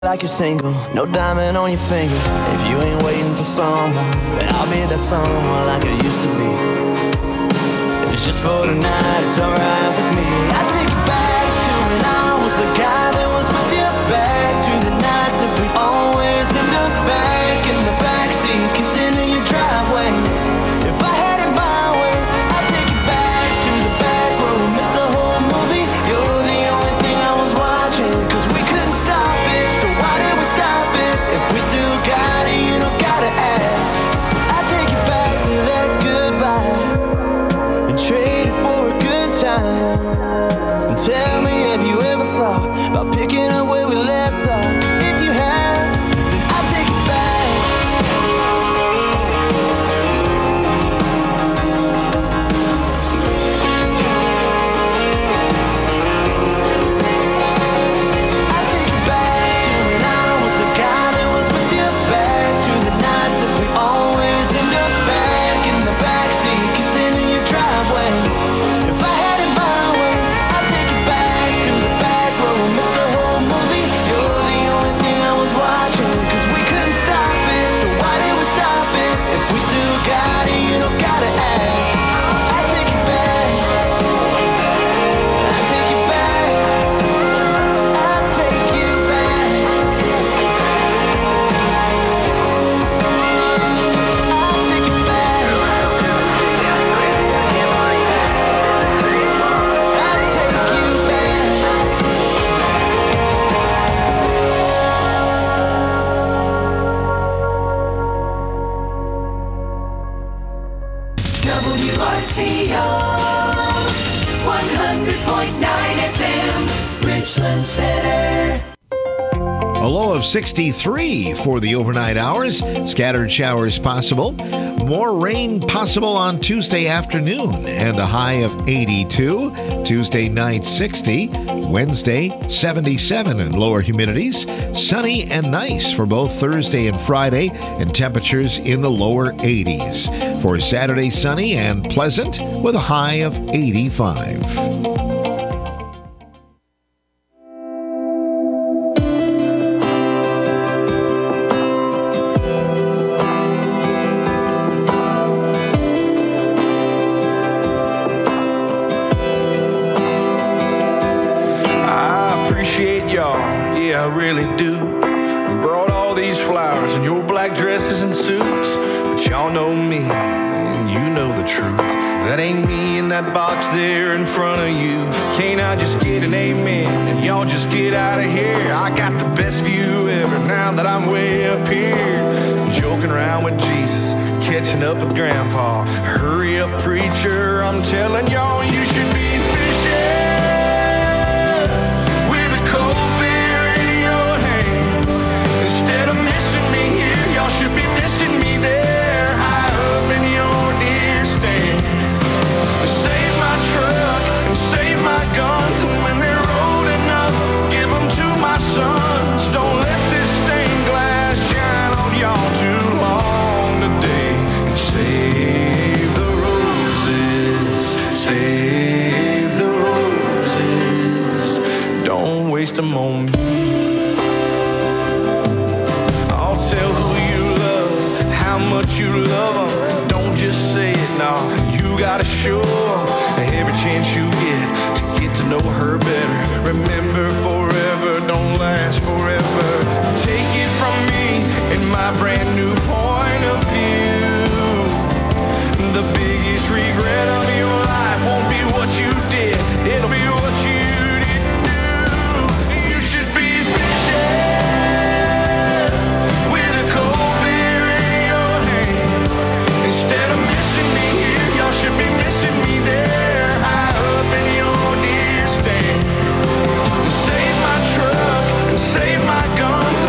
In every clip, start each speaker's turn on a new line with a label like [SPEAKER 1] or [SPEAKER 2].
[SPEAKER 1] Like you're single, no diamond on your finger. If you ain't waiting for someone, then I'll be that someone like I used to be. If it's just for tonight, it's alright with me. I take you back to when I was the guy that was with you. Back to the nights that we always end up back in the backseat, kissing in your driveway. If I had it my way, I'd take you back to the back room. Miss the whole movie. You're the only thing I was watching, cause we couldn't stop it. So why did we stop it? If we still got it, you don't gotta ask. I'd take you back to that goodbye and trade it for a good time. And tell me, have you ever thought about picking up where we left off? 'Cause if you have, then I'll take you back. I'll take you back to when I was the guy that was with you. Back to the nights that we always end up back in the backseat, kissing in your driveway. If I had it my way, I'll take you back to the back room. Miss the whole movie. You're the only thing I was watching, cause we couldn't stop it. So why did we stop it? If we still got it, you don't gotta ask. I'll take you back. I'll take you back. I'll take you back. I'll take you back. I'll take you
[SPEAKER 2] WRCO 100.9 FM, Richland Center.
[SPEAKER 3] A low of 63 for the overnight hours. Scattered showers possible. More rain possible on Tuesday afternoon and a high of 82. Tuesday night 60. Wednesday 77 and lower humidities. Sunny and nice for both Thursday and Friday and temperatures in the lower 80s. For Saturday, sunny and pleasant with a high of 85.
[SPEAKER 4] I appreciate y'all, yeah, I really do. Brought all these flowers and your black dresses and suits, but y'all know me, and you know the truth. That ain't me in that box there in front of you. Can't I just get an amen, and y'all just get out of here? I got the best view ever now that I'm way up here. Joking around with Jesus, catching up with Grandpa. Hurry up, preacher, I'm telling y'all you should be fishing. Instead of missing me here, y'all should be missing me there, high up in your deer stand. Save my truck and save my guns, and when they're old enough, give them to my sons. Don't let this stained glass shine on y'all too long today. And save the roses, save the roses. Don't waste them on me. Tell who you love, how much you love them. Don't just say it, no, you gotta show them every chance you get to know her better. Remember, forever don't last forever. Take it from me and my brand new point of view. The biggest regret of your life won't be what you did, it'll be what you didn't do. You should be fishing. Instead of missing me here, y'all should be missing me there, high up in your deer stand. Save my truck and save my guns,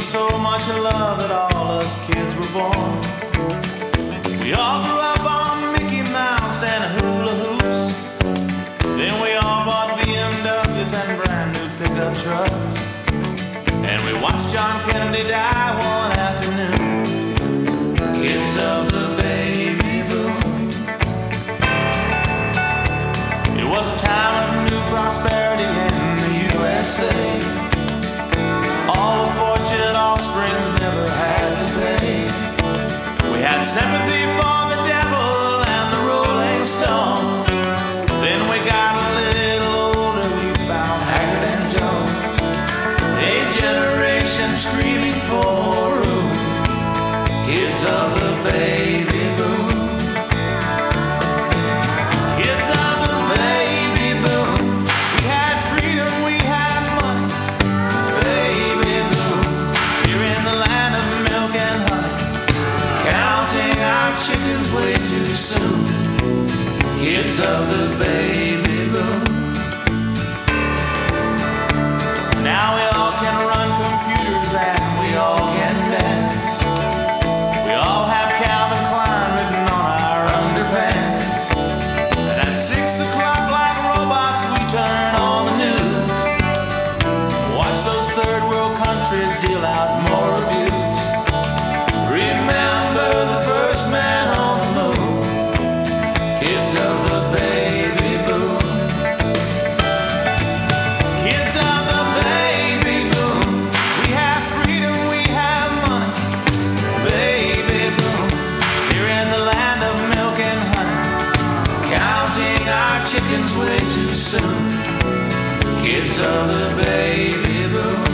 [SPEAKER 5] so much love that all us kids were born. We all grew up on Mickey Mouse and hula hoops. Then we all bought BMWs and brand new pickup trucks. And we watched John Kennedy die one afternoon. Kids of the baby boom. It was a time of new prosperity in the USA. All the fortunate offsprings never had to pay. We had sympathy for the devil and the Rolling Stones. Then we got a little older, we found Haggard and Jones. A generation screaming for more room. Kids of the baby boom. Kids of the baby boom. We had freedom, we had money. Baby boom. Here in the land of milk and honey. Counting our chickens way too soon. Kids of the baby boom. Now we all can run computers and we all can dance. We all have Calvin Klein written on our underpants. And at 6 o'clock like robots we turn on the news. Watch those third world countries deal out more abuse. Remember the first man on the moon. Kids of the baby boom. Kids of the baby boom. We have freedom, we have money. Baby boom. Here in the land of milk and honey. Counting our chickens way too soon. Kids of the baby boom.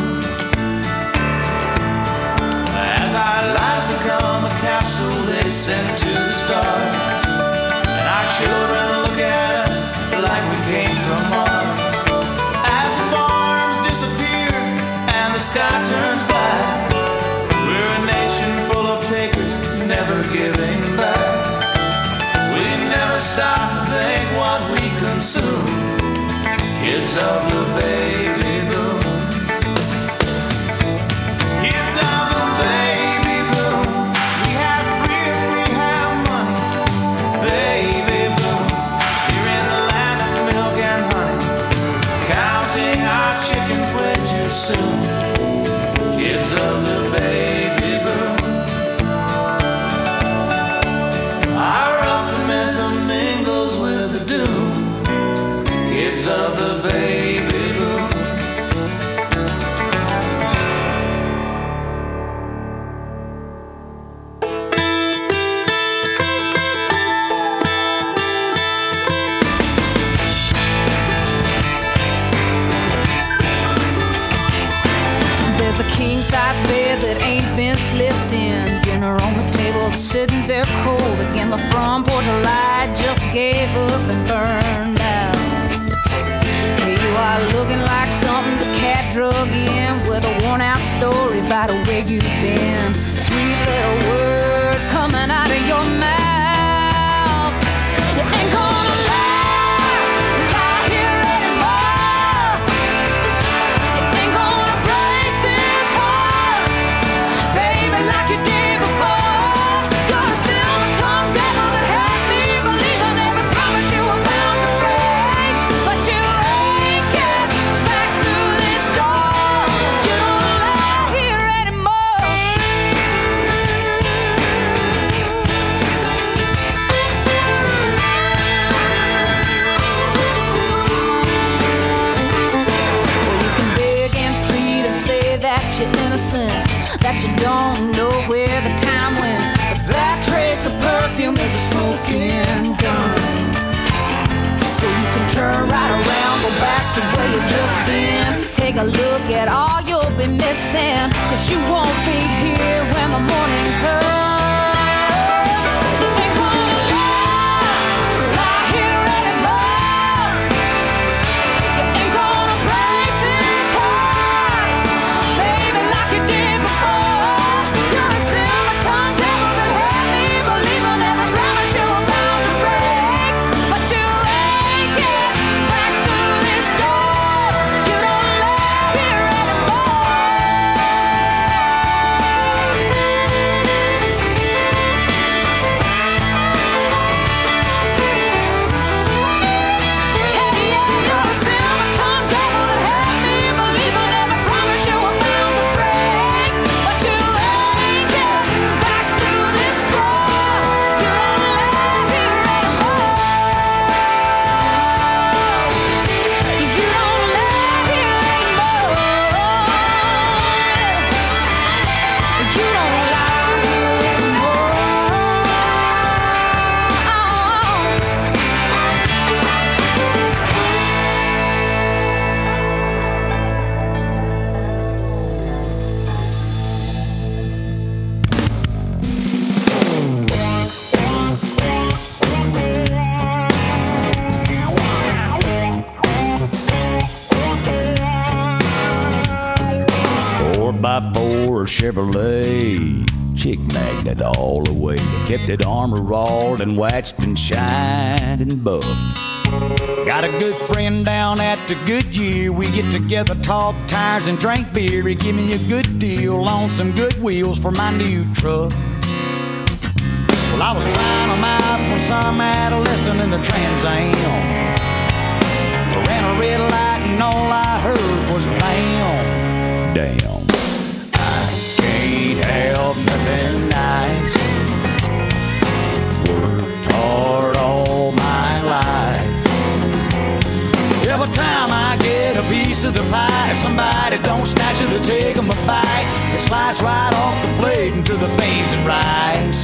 [SPEAKER 5] As our lives become a capsule they send to the stars. And our children look at us like we came from Mars. As the farms disappear and the sky turns black, we're a nation full of takers, never giving back. We never stop to think what we consume. Kids of the baby boom. Kids of the baby boom. We have freedom, we have money. Baby boom. Here in the land of milk and honey. Counting our chickens way too soon. Kids of the baby boom. Our optimism mingles with the doom. Kids of the baby boom.
[SPEAKER 6] There's a king-size bed that ain't been slept in. Dinner on the table, sitting there cold. Again, the front porch light just gave up and burned out. Here you are looking like something the cat drug in, with a worn-out story about where you've been. Sweet little words coming out of your mouth. You ain't gonna lie here anymore. You ain't gonna break this heart, baby, like you did before. You're a silver-tongued devil that had me believing every promise you were bound to break. But you ain't getting back through this door. You don't lie here anymore. Well, you can beg and plead and say that you're innocent, that you don't know where the time went. But that trace of perfume is a smoking gun. So you can turn right around, go back to where you just been. Take a look at all you'll be missing, 'cause you won't be here when the morning comes. You ain't gonna lie here anymore. You ain't gonna break this heart, baby, like you did before. You're a silver-tongued devil that had me believing every promise you were bound to break. But you ain't getting back through this door. You don't lie here anymore.
[SPEAKER 7] 4x4 Chevrolet. Chick magnet all the way. Kept it armor all and waxed and shined and buffed. Got a good friend down at the Goodyear. We get together, talk tires, and drink beer. He give me a good deal on some good wheels for my new truck. Well, I was trying them out when some adolescent in the Trans Am ran a red light and all I heard was damn, damn. I can't have nothing nice. Worked hard all my life. Every time I get a piece of the pie, if somebody don't snatch it or take them a bite, it slides right off the plate into the beans and rice.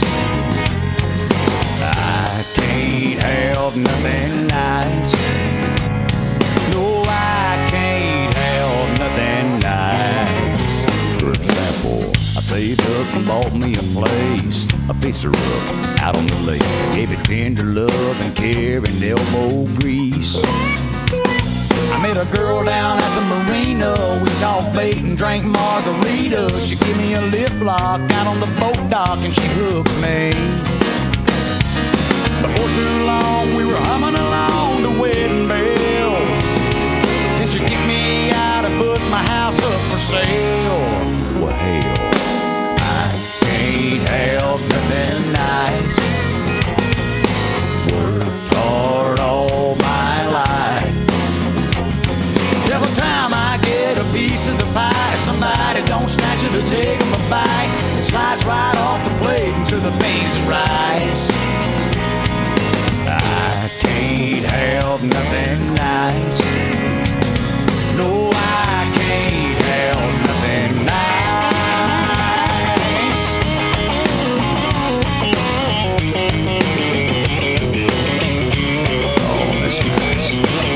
[SPEAKER 7] I can't have nothing nice. No, I can't have nothing nice. For example, I saved up and bought me a place, a fixer up out on the lake. I gave it tender love and care and elbow grease. I met a girl down at the marina. We talked bait and drank margaritas. She gave me a lip lock out on the boat dock and she hooked me. Before too long we were humming along to wedding bells. Then she kicked me out and put my house up for sale. Well, hell, I can't have nothing nice. Worked hard all my life. Every time I get a piece of the pie, if somebody don't snatch it or take them a bite, it slides right off the plate into the beans and rice. I can't have nothing nice. No, I can't have nothing nice. Oh, that's nice.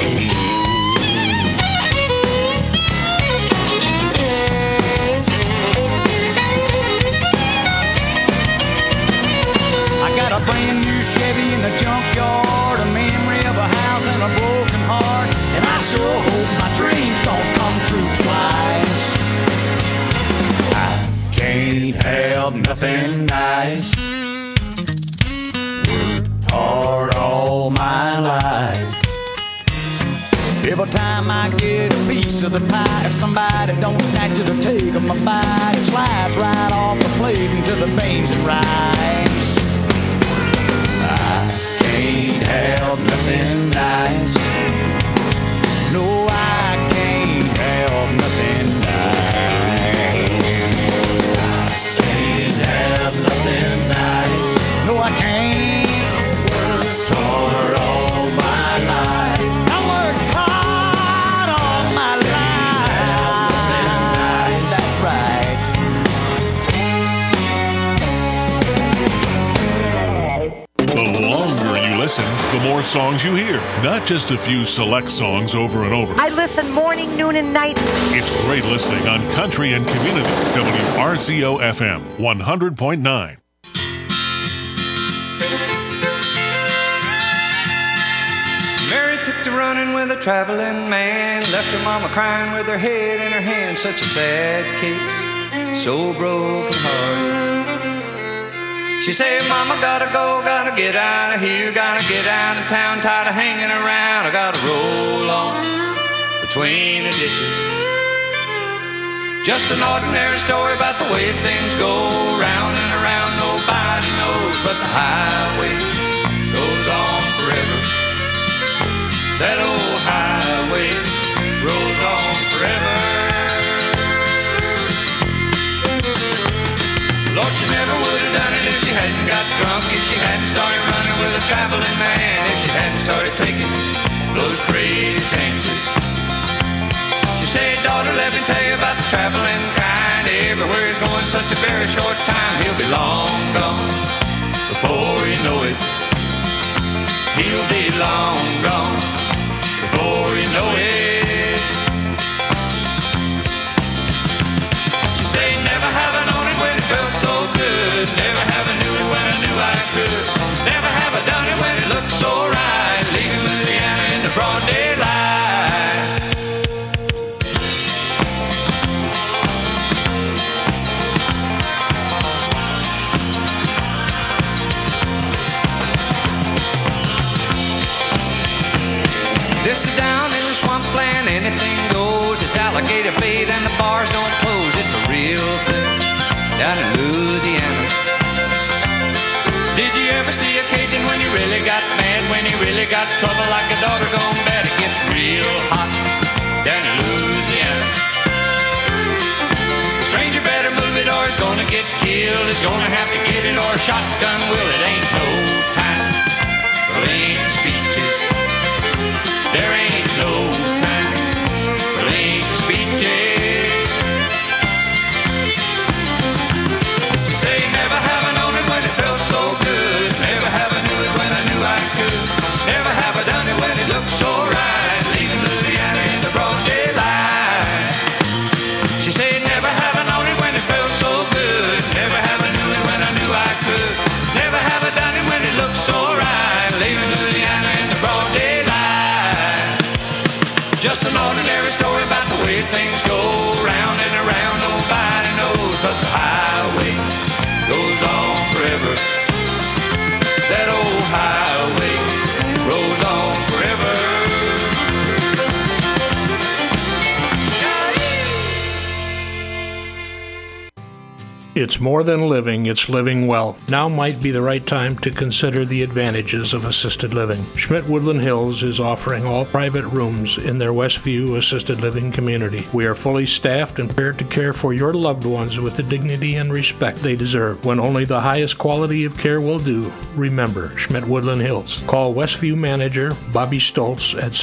[SPEAKER 7] I got a brand new Chevy in the junkyard, a memory of a house and a broken heart, and I sure hope my dreams don't come true twice. I can't have nothing nice. Worked hard all my life. Every time I get a piece of the pie, if somebody don't snatch it or take them a bite, it slides right off the plate into the beans and rice. I can't have nothing nice. No, I can't have nothing nice. I can't have nothing nice. No, I can't. Worked hard all my life. I worked hard all my life. That's right.
[SPEAKER 8] The longer you listen, the more songs you hear. Not just a few select songs over and over.
[SPEAKER 9] I listen morning, noon, and night.
[SPEAKER 8] It's great listening on Country and Community. WRCO FM 100.9.
[SPEAKER 10] Mary took to running with a traveling man, left her mama crying with her head in her hand. Such a sad case, so broken hearted. She said, Mama, gotta go, gotta get out of here, gotta get out of town, tired of hanging around. I gotta roll on between the ditches. Just an ordinary story about the way things go, round and around, nobody knows, but the highway goes on forever. That old highway rolls on forever. Lord, she never would have done it if she hadn't got drunk, if she hadn't started running with a traveling man, if she hadn't started taking those crazy chances. She said, daughter, let me tell you about the traveling kind. Everywhere he's going such a very short time. He'll be long gone before you know it. He'll be long gone before you know it. She said, never have I known it when it felt so good. Never have I knew it when I knew I could. Never have I done it when it looked so right. Leaving Louisiana in the broad daylight. thing goes. It's alligator bait and the bars don't close. It's a real thing down in Louisiana. Did you ever see a Cajun when he really got mad? When he really got trouble like a daughter gone bad? It gets real hot down in Louisiana. The stranger better move it or he's gonna get killed. He's gonna have to get it or a shotgun will. It ain't no time for lame speeches. There ain't no time for lame speeches. You say never have I known it when it felt so good. Never have I knew it when I knew I could. Never have I done it when it looked so right. Leaving Louisiana in the broad daylight. She said never have I known it when it felt so good. Never have I knew it when I knew I could. Never have I done it when it looked so right. Leaving Louisiana in the broad daylight. Just an ordinary story about the way things go round and around. Nobody knows, but the highway goes on forever. That old highway rolls on forever.
[SPEAKER 11] It's more than living, it's living well. Now might be the right time to consider the advantages of assisted living. Schmidt-Woodland Hills is offering all private rooms in their Westview assisted living community. We are fully staffed and prepared to care for your loved ones with the dignity and respect they deserve. When only the highest quality of care will do, remember Schmidt-Woodland Hills. Call Westview manager Bobby Stoltz at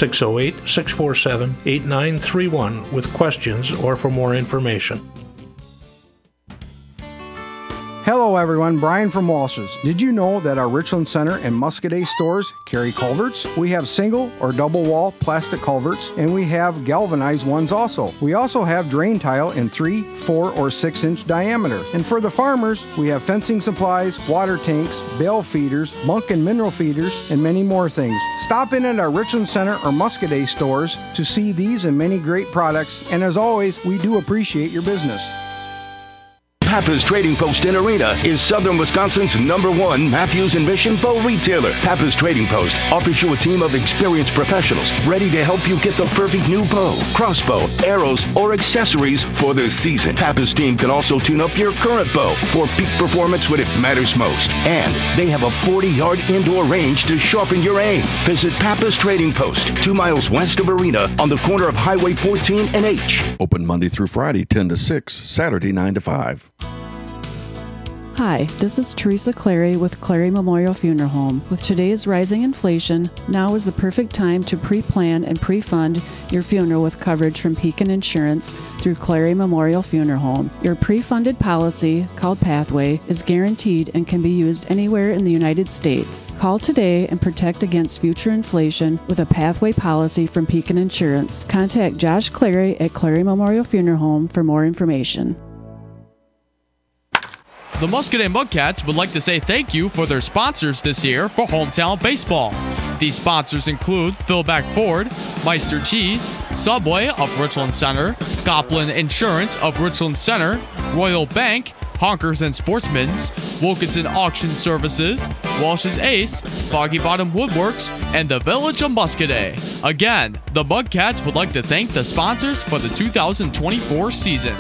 [SPEAKER 11] 608-647-8931 with questions or for more information.
[SPEAKER 12] Hello everyone, Brian from Walsh's. Did you know that our Richland Center and Muscadet stores carry culverts? We have single or double wall plastic culverts, and we have galvanized ones also. We also have drain tile in 3, 4, or 6 inch diameter. And for the farmers, we have fencing supplies, water tanks, bale feeders, bunk and mineral feeders, and many more things. Stop in at our Richland Center or Muscadet stores to see these and many great products, and as always, we do appreciate your business.
[SPEAKER 13] Pappas Trading Post in Arena is Southern Wisconsin's #1 Matthews and Mission bow retailer. Pappas Trading Post offers you a team of experienced professionals ready to help you get the perfect new bow, crossbow, arrows, or accessories for the season. Pappas team can also tune up your current bow for peak performance when it matters most. And they have a 40-yard indoor range to sharpen your aim. Visit Pappas Trading Post, 2 miles west of Arena on the corner of Highway 14 and H.
[SPEAKER 14] Open Monday through Friday, 10 to 6, Saturday, 9 to 5.
[SPEAKER 15] Hi, this is Teresa Clary with Clary Memorial Funeral Home. With today's rising inflation, now is the perfect time to pre-plan and pre-fund your funeral with coverage from Pekin Insurance through Clary Memorial Funeral Home. Your pre-funded policy, called Pathway, is guaranteed and can be used anywhere in the United States. Call today and protect against future inflation with a Pathway policy from Pekin Insurance. Contact Josh Clary at Clary Memorial Funeral Home for more information.
[SPEAKER 16] The Muscadet Mudcats would like to say thank you for their sponsors this year for hometown baseball. These sponsors include Philback Ford, Meister Cheese, Subway of Richland Center, Goplin Insurance of Richland Center, Royal Bank, Honkers and Sportsmans, Wilkinson Auction Services, Walsh's Ace, Foggy Bottom Woodworks, and the Village of Muscadet. Again, the Mudcats would like to thank the sponsors for the 2024 season.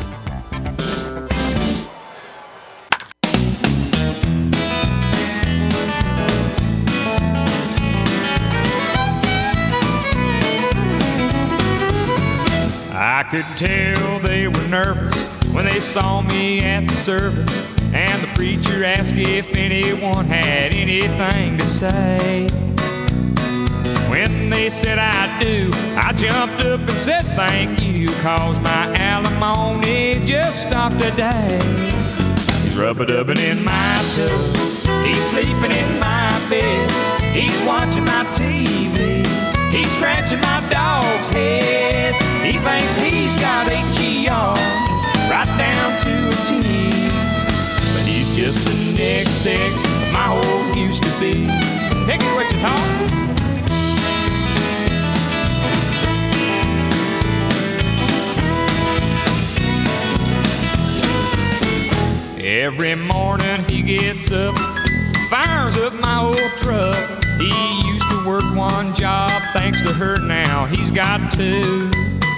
[SPEAKER 17] I could tell they were nervous when they saw me at the service, and the preacher asked if anyone had anything to say. When they said I do, I jumped up and said thank you, 'cause my alimony just stopped today. He's rub-a-dubbing in my tub, he's sleeping in my bed, he's watching my TV, he's scratching my dog's head. He thinks he's got HER right down to a T, but he's just the next ex my old used to be. Pick it what you talk. Every morning he gets up, fires up my old truck. He used to work one job, thanks to her now he's got two.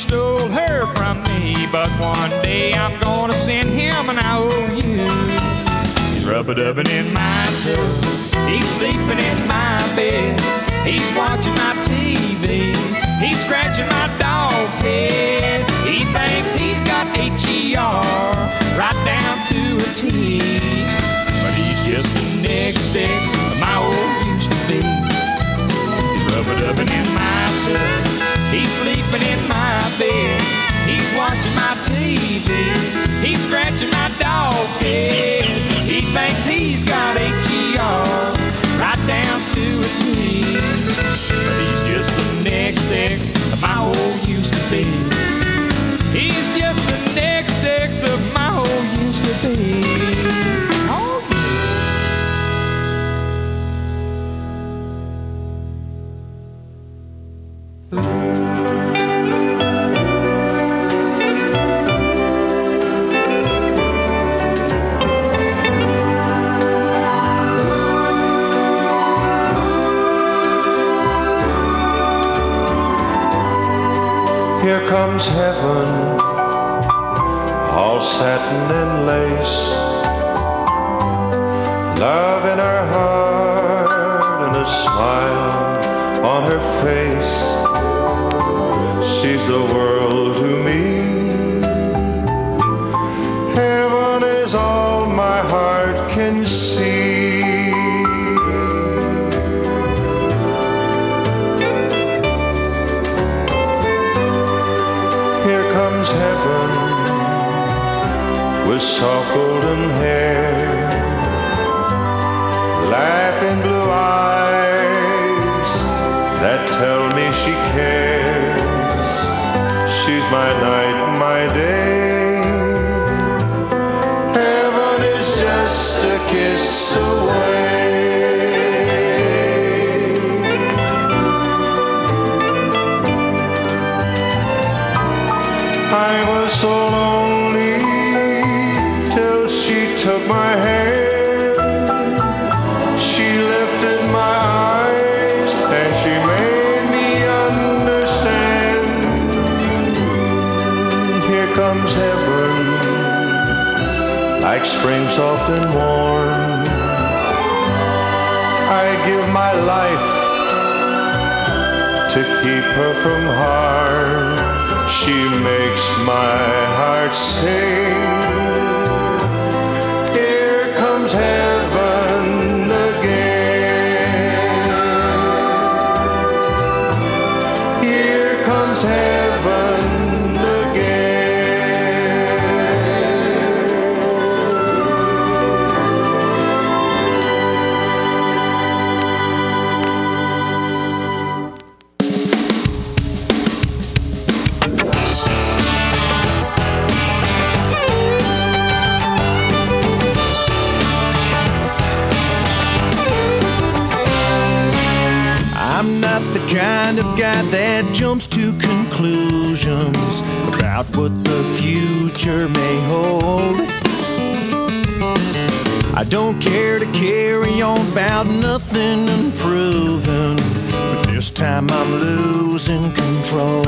[SPEAKER 17] stole her from me, but one day I'm gonna send him an IOU. He's rub-a-dubbing in my tub, he's sleeping in my bed, he's watching my TV, he's scratching my dog's head. He thinks he's got H-E-R right down to a T, but he's just the next ex of my old used to be. He's rub-a-dubbing in my tub, he's sleeping in my bed, he's watching my TV, he's scratching my dog's head. He thinks he's got H-E-R right down to a T, but he's just the next ex of my old used to be. He's just the next ex of my old used to be. Oh,
[SPEAKER 18] Here comes heaven, all satin and lace, love in her heart and a smile on her face. She's the world to me. Heaven is all my heart can see. Here comes heaven with soft golden hair, laughing blue eyes that tell me she cares. She's my night, my day. Heaven is just a kiss away. I was so lonely till she took my hand. She lifted my eyes and she made me understand. Here comes heaven, like spring soft and warm. I'd give my life to keep her from harm. She makes my heart sing. Here comes heaven again. Here comes heaven again.
[SPEAKER 1] I'm not the kind of guy that jumps to conclusions about what the future may hold. I don't care to carry on about nothing unproven, but this time I'm losing control.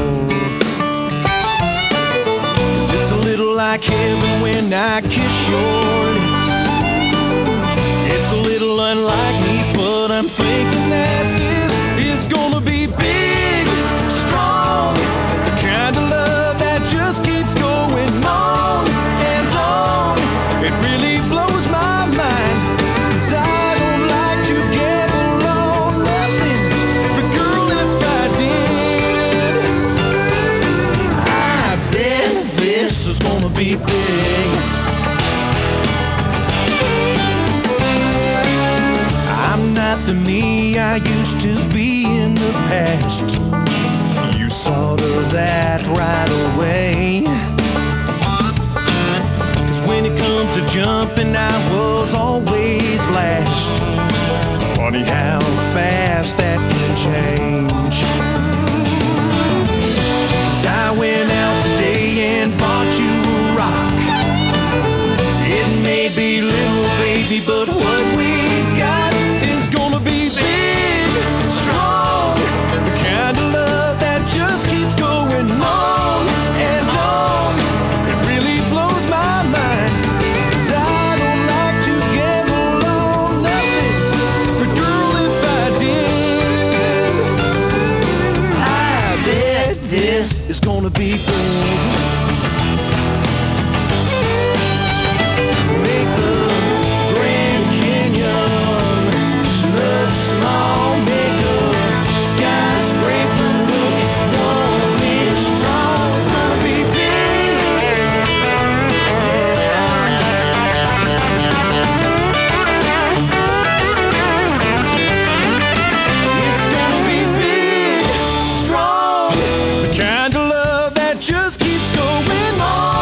[SPEAKER 1] 'Cause it's a little like heaven when I kiss your lips. It's a little unlike me, but I'm thinking that this is gonna be big, strong, the kind of love that just keeps going on and on. It really blows my mind, 'cause I don't like to gamble on nothing, but girl, if I did, I bet this is gonna be big. I'm not the me I used to be in the past. You saw that right away. 'Cause when it comes to jumping, I was always last. Funny how fast that can change. 'Cause I went out today and bought you a rock. It may be little, baby, but what we got is gonna be big, strong, the kind of love that just keeps going on
[SPEAKER 7] Yes, it's gonna be big. Make the Grand Canyon look small. Make a skyscraper look one-inch tall. It's gonna be big. It's gonna be big, strong. The kind of love that just keeps going on.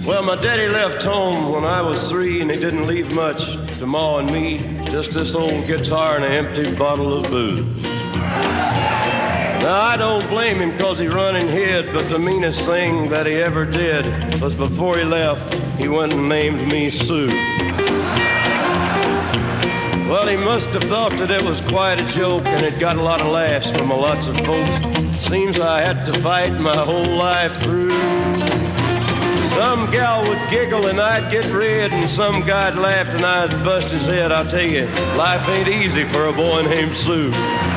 [SPEAKER 19] Well, my daddy left home when I was 3, and he didn't leave much to Ma and me, just this old guitar and an empty bottle of booze. Now, I don't blame him because he run and hid, but the meanest thing that he ever did was before he left, he went and named me Sue. Well, he must have thought that it was quite a joke, and it got a lot of laughs from lots of folks. Seems I had to fight my whole life through. Some gal would giggle and I'd get red, and some guy'd laugh and I'd bust his head. I'll tell you, life ain't easy for a boy named Sue.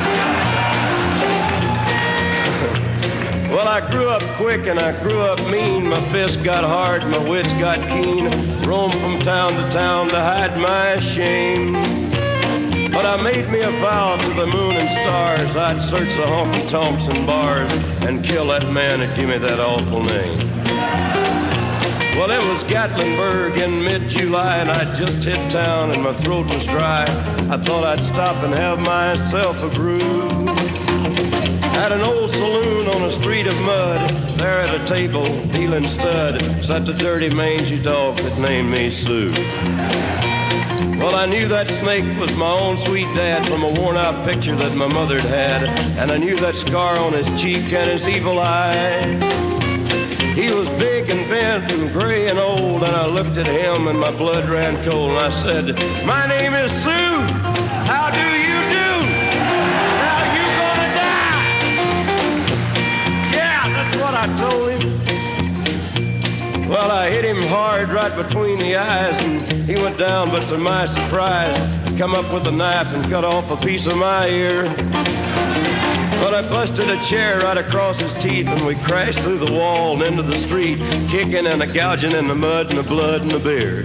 [SPEAKER 19] Well, I grew up quick and I grew up mean. My fists got hard, my wits got keen. Roamed from town to hide my shame. But I made me a vow to the moon and stars, I'd search the honky-tonks and bars and kill that man that gave me that awful name. Well, it was Gatlinburg in mid-July, and I'd just hit town and my throat was dry. I thought I'd stop and have myself a brew. At an old saloon on a street of mud, there at a table, dealing stud, sat the dirty mangy dog that named me Sue. Well, I knew that snake was my own sweet dad from a worn-out picture that my mother'd had, and I knew that scar on his cheek and his evil eyes. He was big and bent and gray and old, and I looked at him and my blood ran cold, and I said, "My name is Sue. How do you do? Now you gonna die?" Yeah, that's what I told him. Well, I hit him hard right between the eyes, and he went down, but to my surprise, come up with a knife and cut off a piece of my ear. But I busted a chair right across his teeth, and we crashed through the wall and into the street, kicking and gouging in the mud and the blood and the beard.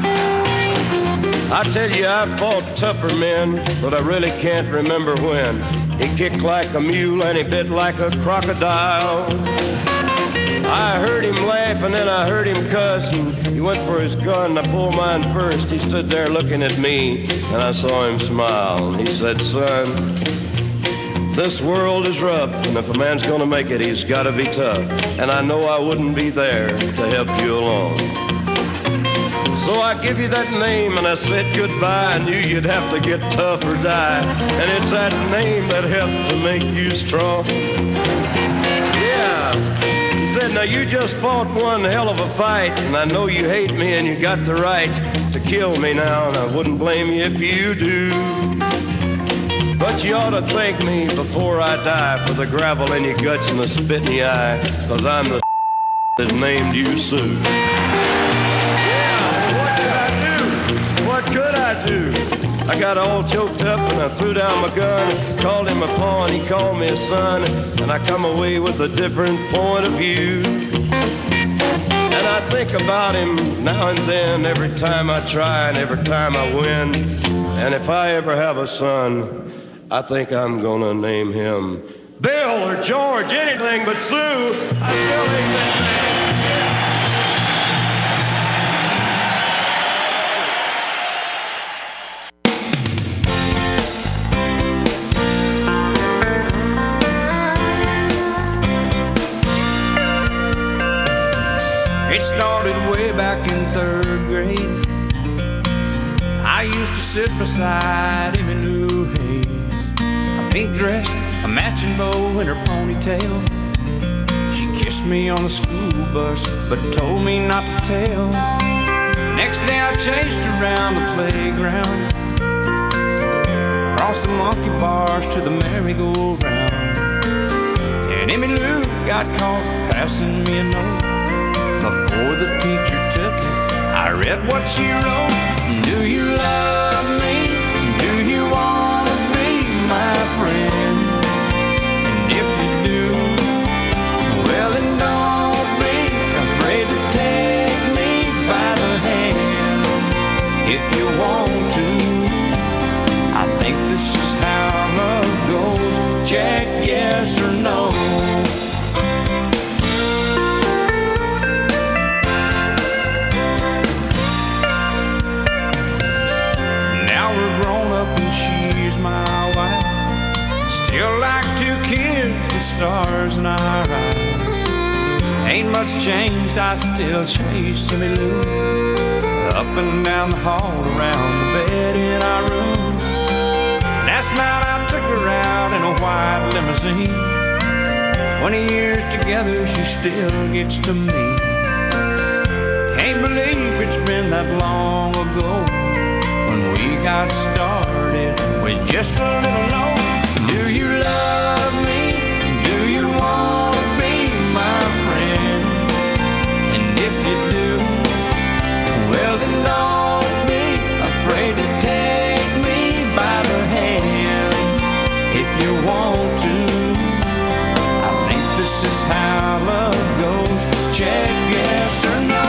[SPEAKER 19] I tell you, I fought tougher men, but I really can't remember when. He kicked like a mule and he bit like a crocodile. I heard him laugh and then I heard him cuss, and he went for his gun. I pulled mine first. He stood there looking at me, and I saw him smile. And he said, "Son, this world is rough, and if a man's gonna make it, he's gotta be tough. And I know I wouldn't be there to help you along. So I give you that name, and I said goodbye. I knew you'd have to get tough or die, and it's that name that helped to make you strong." Yeah. He said, "Now you just fought one hell of a fight, and I know you hate me and you got the right to kill me now, and I wouldn't blame you if you do. But you ought to thank me before I die for the gravel in your guts and the spit in your eye, 'cause I'm the that named you Sue." Yeah, what did I do? What could I do? I got all choked up and I threw down my gun, called him a paw and he called me a son, and I come away with a different point of view. And I think about him now and then, every time I try and every time I win. And if I ever have a son, I think I'm gonna name him Bill or George, anything but Sue. I still ain't that name.
[SPEAKER 17] It started way back in 3rd grade. I used to sit beside Emmylou Hayes, a pink dress, a matching bow in her ponytail. She kissed me on the school bus, but told me not to tell. Next day I chased around the playground, across the monkey bars to the merry-go-round. And Emmylou got caught passing me a note. Before the teacher took it, I read what she wrote. "Do you love me? Do you want to be my friend? And if you do, well then don't be afraid to take me by the hand. If you want to, I think this is how love goes. Check yes or no."
[SPEAKER 10] what's changed, I still chase Emmylou up and down the hall, around the bed in our room. Last night I took her out in a white limousine. 20 years together, she still gets to me. Can't believe it's been that long ago when we got started with just a little loan. Do you love me? Do you want to be my friend? And if you do, well then don't be afraid to take me by the hand. If you want to, I think this is how love goes. Check yes or no.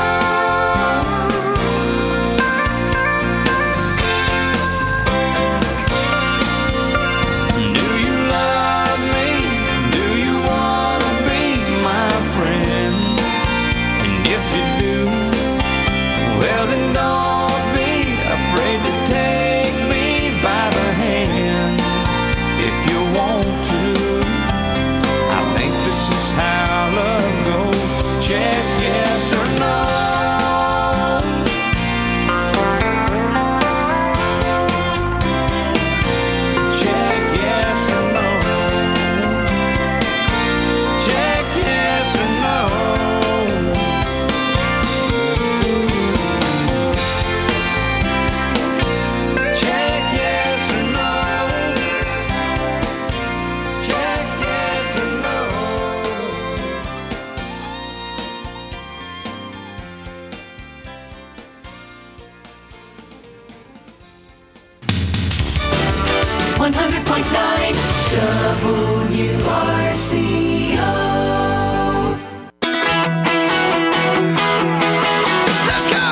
[SPEAKER 10] Check yes or no. Check yes or no. Check yes or no. Check yes or no. Check yes or no.
[SPEAKER 2] 100.9 WRCO. Let's go!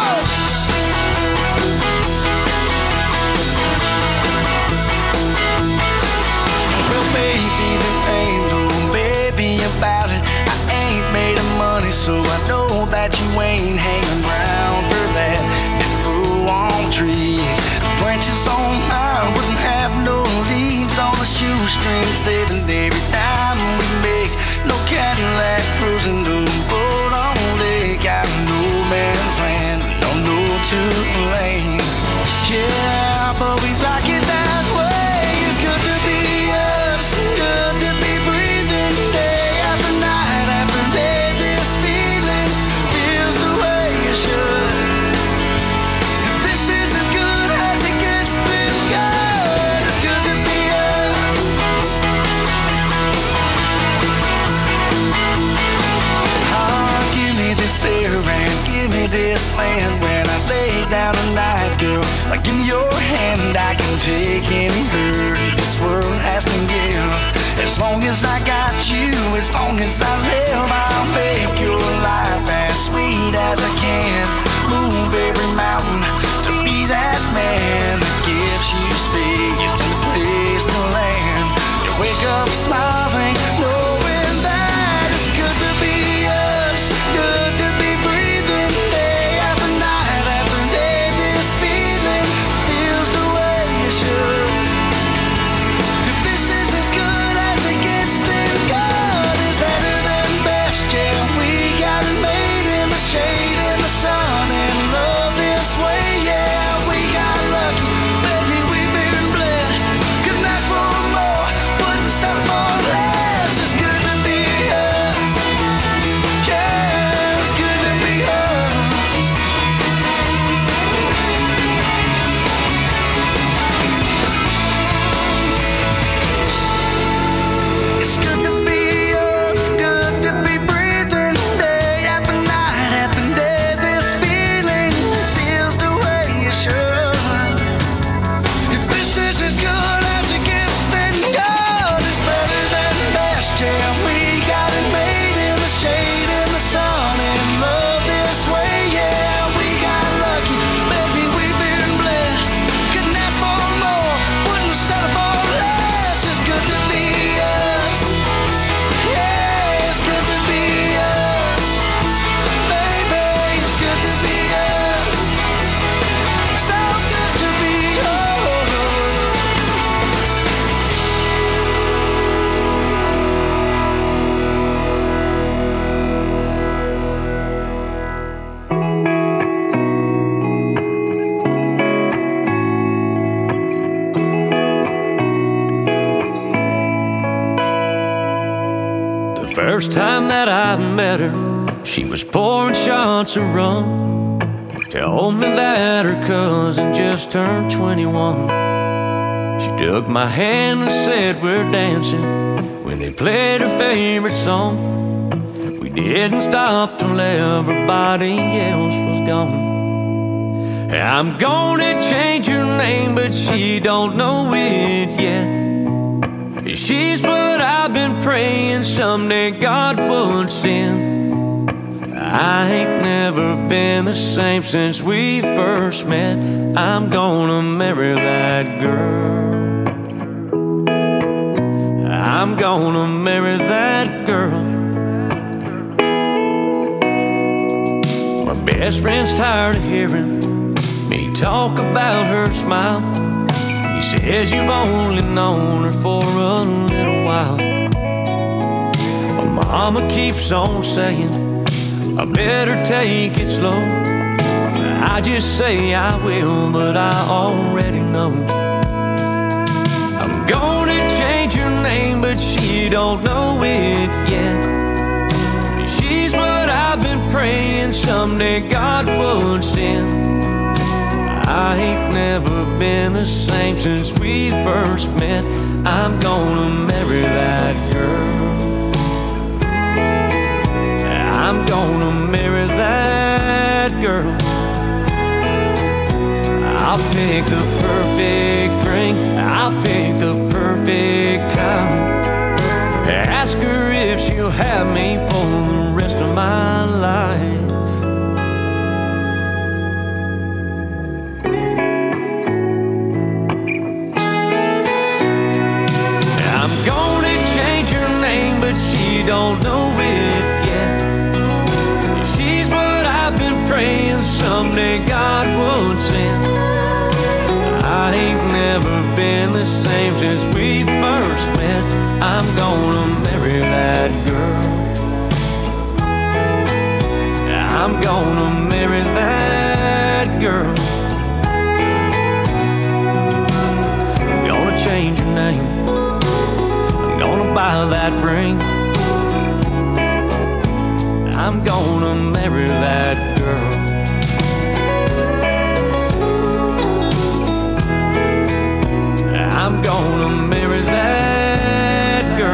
[SPEAKER 1] Well, baby, there ain't no baby about it. I ain't made of money, so I know that you ain't hanging around for that. Never grow on trees. The branches on mine wouldn't have no leaves on the shoestring, saving every dime we make. No Cadillac cruising the boat on lake. Got no man's land, no two lanes. Yeah, but we like it that way. It's good to be us, good to be breathing day after night after day. This feeling feels the way it should. This is as good as it gets, then good. It's good to be us. Oh, give me this air and give me this land. When I lay down tonight, girl, like give me your hand, I can take any hurt this world has to give. As long as I got you, as long as I live, I'll make your life as sweet as I can. Move every mountain to be that man that gives you space and a place to land. You wake up smiling, knowing that it's good to be us, good to be breathing day after night after day. This feeling feels the way it should. If this is as good as it gets, then God is better than best.
[SPEAKER 20] first time that I met her, she was pouring shots of rum. Told me that her cousin just turned 21. She took my hand and said we're dancing when they played her favorite song. We didn't stop till everybody else was gone. I'm gonna change her name, but she don't know it yet. She's what I've been praying someday God would send. I ain't never been the same since we first met. I'm gonna marry that girl. I'm gonna marry that girl. My best friend's tired of hearing me talk about her smile. He says you've only known her for a little while. My mama keeps on saying I better take it slow. I just say I will, but I already know. I'm gonna change her name, but she don't know it yet. She's what I've been praying someday God would send. I ain't never been the same since we first met. I'm gonna marry that girl. I'm gonna marry that girl. I'll pick the perfect ring, I'll pick the perfect time. Ask her if she'll have me for the rest of my life. She don't know it yet. She's what I've been praying someday God would send. I ain't never been the same since we first met. I'm gonna marry that girl. I'm gonna marry that girl. I'm gonna change her name. I'm gonna buy that ring. I'm gonna marry that girl. I'm gonna marry that girl.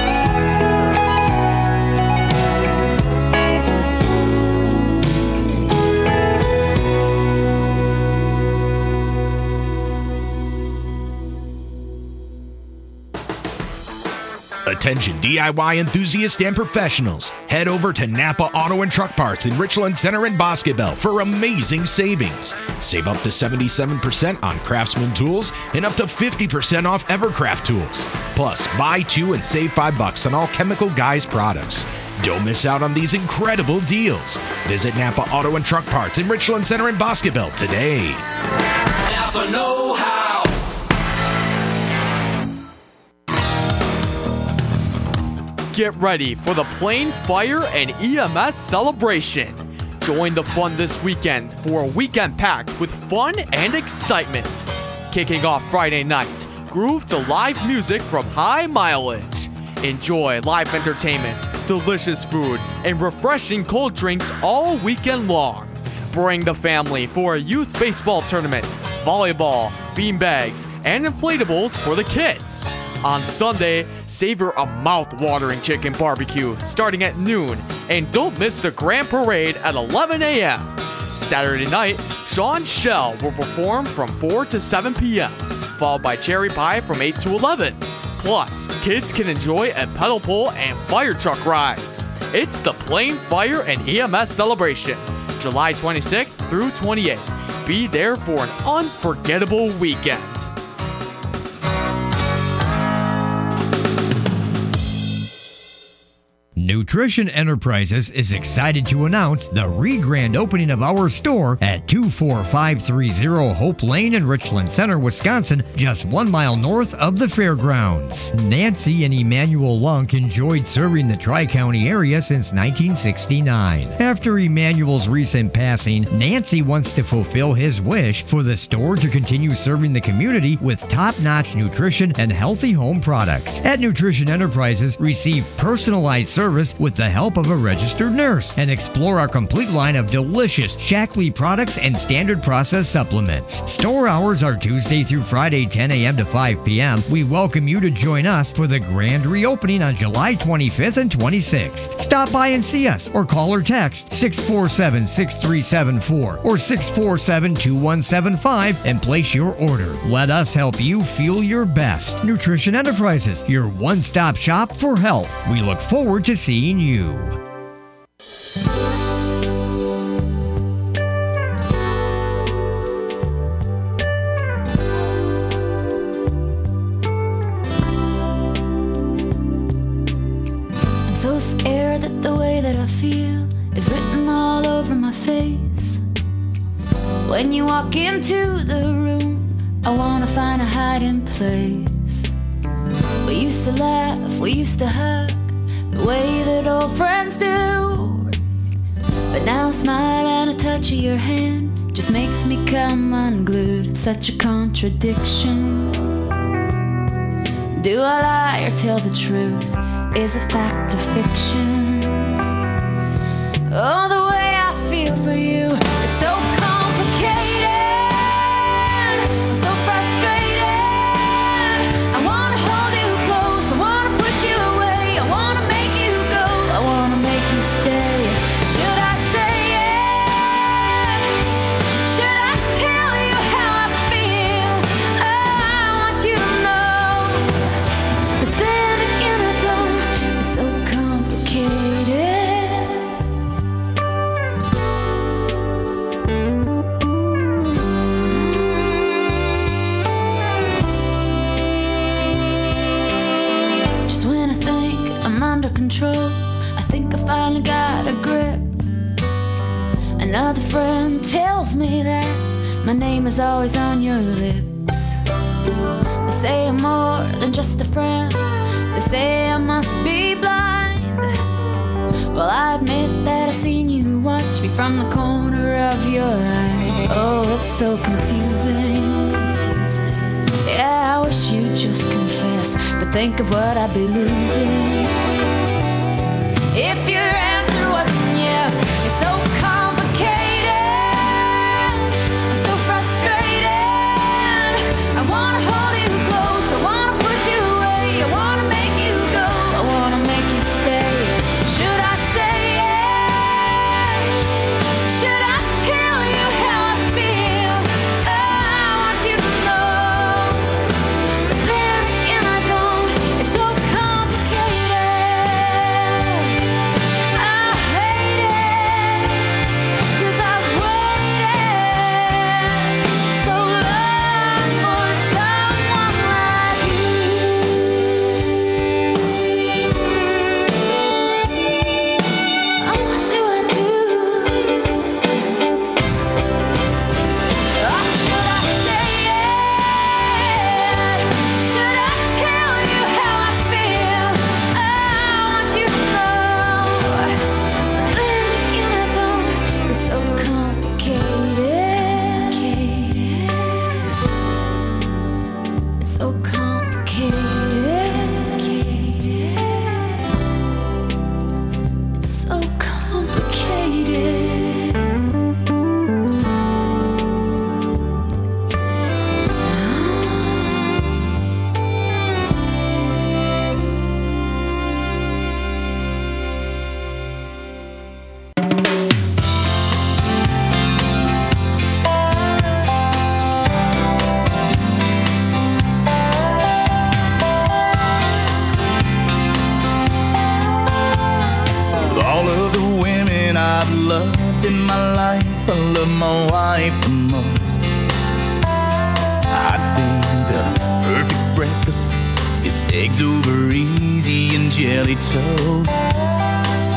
[SPEAKER 21] Attention DIY enthusiasts and professionals. Head over to Napa Auto and Truck Parts in Richland Center and Bosquebel for amazing savings. Save up to 77% on Craftsman tools and up to 50% off Evercraft tools. Plus, buy 2 and save $5 on all Chemical Guys products. Don't miss out on these incredible deals. Visit Napa Auto and Truck Parts in Richland Center and Bosquebel today.
[SPEAKER 10] Napa know-how.
[SPEAKER 16] Get ready for the Plain Fire and EMS celebration. Join the fun this weekend for a weekend packed with fun and excitement. Kicking off Friday night, groove to live music from High Mileage. Enjoy live entertainment, delicious food, and refreshing cold drinks all weekend long. Bring the family for a youth baseball tournament, volleyball, beanbags, and inflatables for the kids. On Sunday, savor a mouth-watering chicken barbecue starting at noon, and don't miss the Grand Parade at 11 a.m. Saturday night, Sean Shell will perform from 4 to 7 p.m., followed by Cherry Pie from 8 to 11. Plus, kids can enjoy a pedal pull and fire truck rides. It's the Plain Fire and EMS celebration, July 26th through 28th. Be there for an unforgettable weekend.
[SPEAKER 3] Nutrition Enterprises is excited to announce the re-grand opening of our store at 24530 Hope Lane in Richland Center, Wisconsin, just 1 mile north of the fairgrounds. Nancy and Emmanuel Lunk enjoyed serving the Tri-County area since 1969. After Emmanuel's recent passing, Nancy wants to fulfill his wish for the store to continue serving the community with top-notch nutrition and healthy home products. At Nutrition Enterprises, receive personalized service with the help of a registered nurse and explore our complete line of delicious Shaklee products and standard process supplements. Store hours are Tuesday through Friday, 10 a.m. to 5 p.m. We welcome you to join us for the grand reopening on July 25th and 26th. Stop by and see us or call or text 647-6374 or 647-2175 and place your order. Let us help you feel your best. Nutrition Enterprises, your one-stop shop for health. We look forward to seeing you.
[SPEAKER 6] I'm so scared that the way that I feel is written all over my face. When you walk into the room, I wanna find a hiding place. We used to laugh, we used to hug, the way that old friends do. But now a smile and a touch of your hand just makes me come unglued. It's such a contradiction. Do I lie or tell the truth? Is it fact or fiction? Oh, the way I feel for you is so complicated. I'm so frustrated. I wanna hold you close, I wanna push you away, I wanna make you go, I wanna make you stay. Should I say it? Should I tell you how I feel? Oh, I want you to know. But then again I don't. It's so complicated. Just when I think I'm under control, I think I finally got a grip. Another friend tells me that my name is always on your lips. They say I'm more than just a friend. They say I must be blind. Well, I admit that I've seen you watch me from the corner of your eye. Oh, it's so confusing. Yeah, I wish you'd just confess, but think of what I'd be losing if your answer wasn't yes. It's so complicated. I'm so frustrated. I wanna hold you close, I wanna push you away, I wanna make you go, I wanna make you stay. Should I say it? Should I tell you how I feel? Oh, I want you to know. But then again I don't. It's so complicated. I hate it, 'cause I've waited so long for someone like you. Oh, what do I do? Oh, should I say it? Should I tell you how I feel? Oh, I want you to know. But then again I don't. It's so complicated. It's so complicated. It's so complicated.
[SPEAKER 5] All of the women I've loved in my life, I love my wife the most. I think the perfect breakfast is eggs over easy and jelly toast.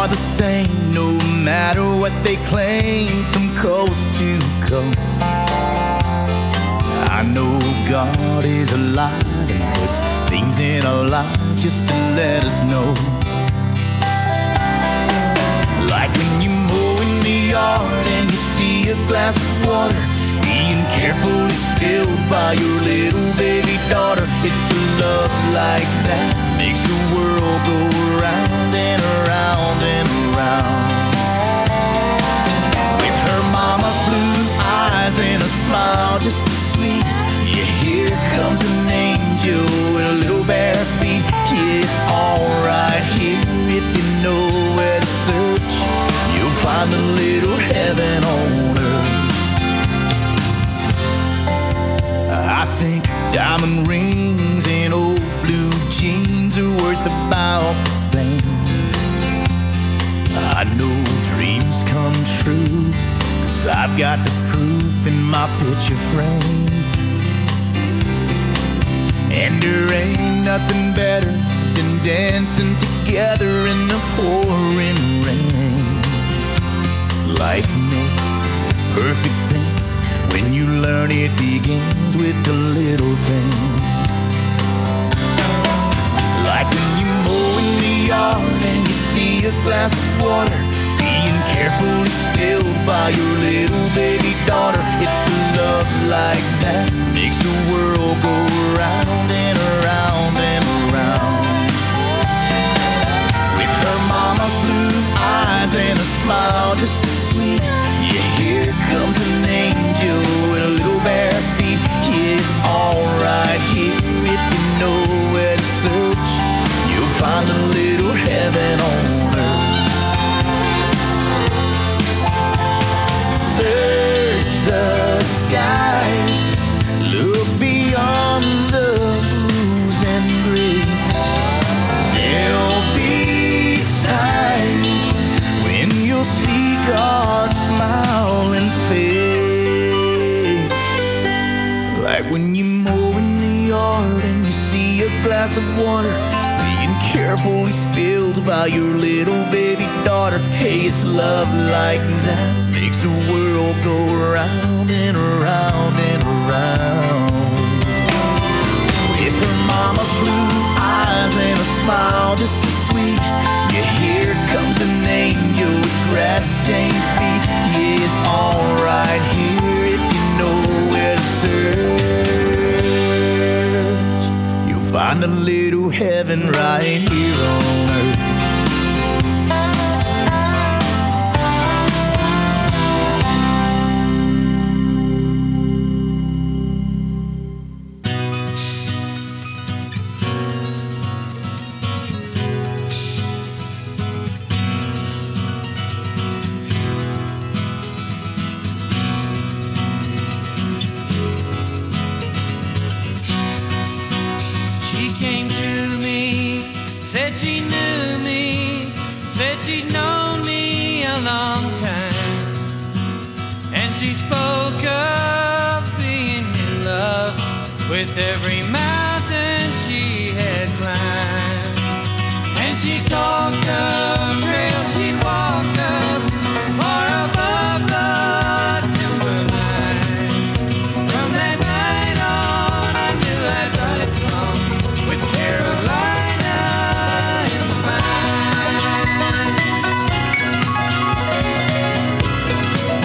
[SPEAKER 1] are the same, no matter what they claim, from coast to coast. I know God is alive and puts things in our lives just to let us know. Like when you mow in the yard and you see a glass of water being carefully spilled by your little baby daughter. It's a love like that makes the world go round and around and around. With her mama's blue eyes and a smile just as sweet, yeah, here comes an angel with little bare feet. Yeah, it's all right here if you know where to search. You'll find a little heaven on earth. I think diamond rings and old blue jeans are worth about the same. I know dreams come true, 'cause I've got the proof in my picture frames. And there ain't nothing better than dancing together in the pouring rain. Life makes perfect sense when you learn it begins with the little things. Like when you mow in the yard and you see a glass of water being carefully spilled by your little baby daughter. It's a love like that makes the world go round and around and around. With her mama's blue eyes and a smile just as sweet, yeah, here comes an angel with a little bare feet. Yeah, it's all right here if you know where to search. You'll find a little heaven on earth. Search the skies, look beyond the blues and grays. There'll be times when you'll see God's smiling face. Like when you mow in the yard and you see a glass of water being carefully spilled by your little baby daughter. Hey, it's love like that makes the world go round and around and around. With her mama's blue eyes and a smile just as sweet, yeah, here comes an angel with grass-stained feet. Yeah, it's all right here if you know where to search. You'll find a little heaven right here on earth.
[SPEAKER 10] Said she knew me, said she'd known me a long time. And she spoke of being in love with every mountain she had climbed. And she talked of trails she'd walked up far above the timberline. From that night on I knew I'd write a song with Caroline.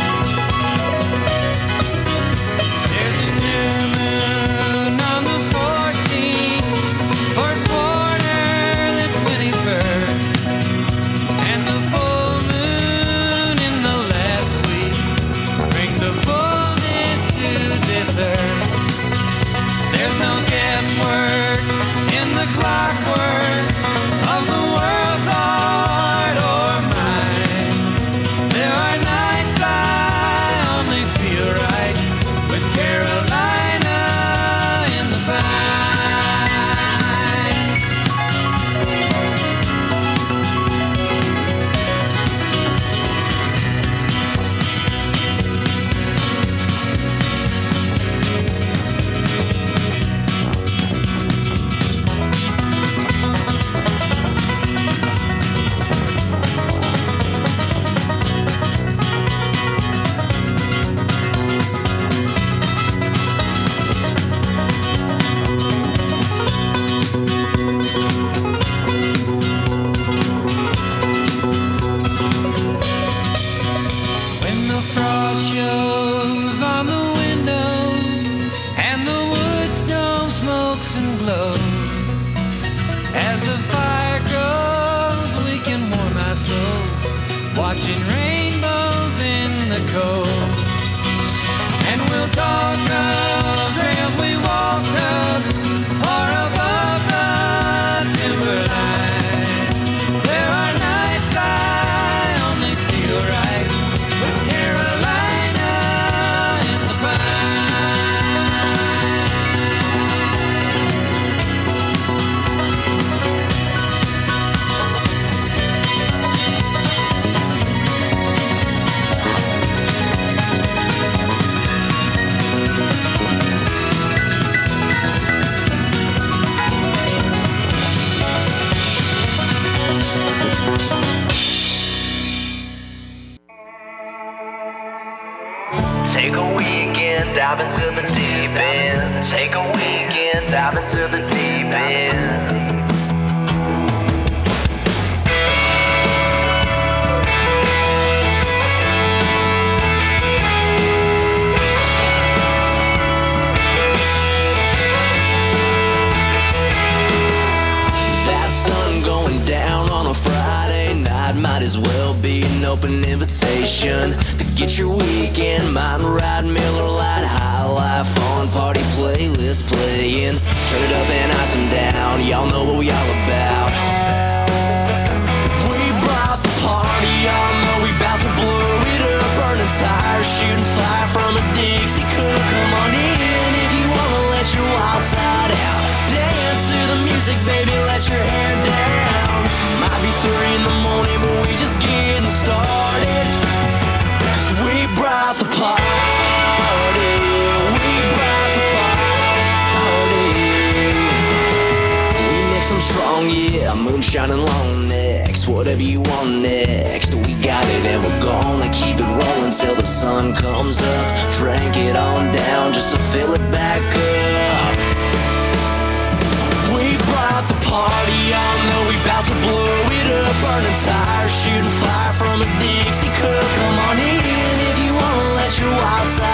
[SPEAKER 10] There's a new moon on the watching rainbows in the cold. And we'll talk of trails we walked up far above the timberline. There are nights I only feel right with Carolina in the pine.
[SPEAKER 1] Take a weekend, dive into the deep end. Take a weekend, dive into the deep end. That sun going down on a Friday night might as well be an open invitation to get your weekend. Mountain ride, Miller Lite, high life on party playlist playing. Turn it up and ice them down. Y'all know what we all about. We brought the party, y'all know we bout to blow it up. Burning tires, shooting fire from a Dixie cup. Come on in if you wanna let your wild side out. Dance to the music, baby, let your hair down. Might be 3 in the morning, but we just getting started. Cause we brought the party. We brought the party. We mix them strong, yeah, moonshine and long necks. Whatever you want next, we got it and we're gonna keep it rolling till the sun comes up. Drink it on down just to fill it back up. We brought the party, y'all know we bout to blow it up. Burning tires, shooting fire from a Dixie cup. Come on in if you wanna let your wild side